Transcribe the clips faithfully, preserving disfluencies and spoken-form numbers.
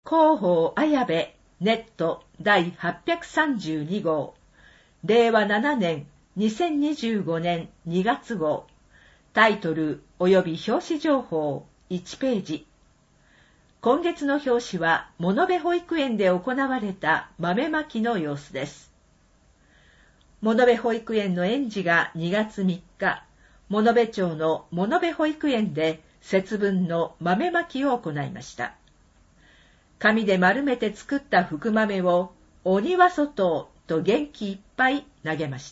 広報綾部ネット第はっぴゃくさんじゅうに号、れいわななねんにせんにじゅうごねんにがつ号、タイトル及び表紙情報いちページ。今月の表紙は物部保育園で行われた豆まきの様子です。物部保育園の園児がにがつみっか、物部町の物部保育園で節分の豆まきを行いました。紙で丸めて作った福豆を鬼は外と元気いっぱい投げました。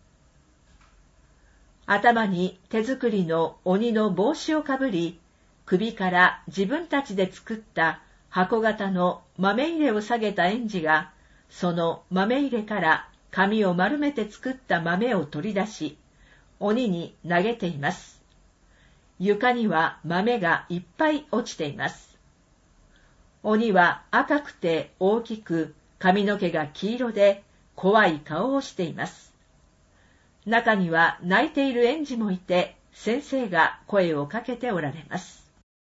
頭に手作りの鬼の帽子をかぶり、首から自分たちで作った箱型の豆入れを下げた園児が、その豆入れから紙を丸めて作った豆を取り出し、鬼に投げています。床には豆がいっぱい落ちています。鬼は赤くて大きく、髪の毛が黄色で怖い顔をしています。中には泣いている園児もいて、先生が声をかけておられます。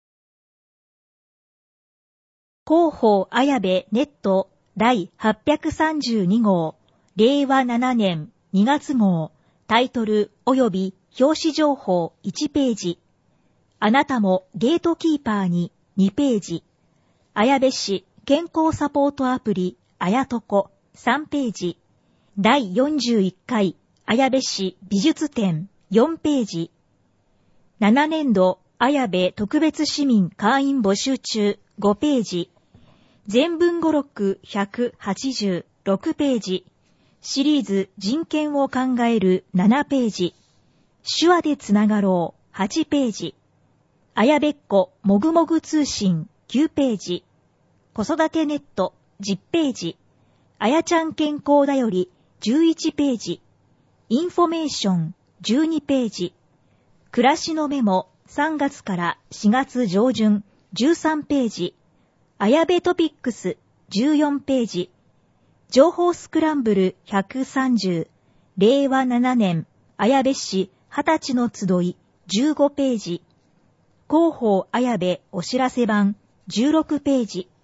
広報綾部ネット第はっぴゃくさんじゅうに号、れいわななねんにがつ号、タイトル及び表紙情報いちページ。あなたもゲートキーパーににページ。綾部市健康サポートアプリあやとこさんページ。だいよんじゅういっかい綾部市美術展よんページ。ななねんど綾部特別市民会員募集中ごページ。全文語録ひゃくはちじゅうろくページ。シリーズ人権を考えるななページ。手話でつながろうはちページ。綾部っ子もぐもぐ通信きゅうページ。子育てネットじゅっページ。あやちゃん健康だよりじゅういちページ。インフォメーションじゅうにページ。暮らしのメモさんがつからしがつ上旬じゅうさんページ。あやべトピックスじゅうよんページ。情報スクランブルひゃくさんじゅう、れいわななねん綾部市はたちの集いじゅうごページ。広報綾部お知らせ版じゅうろくページ。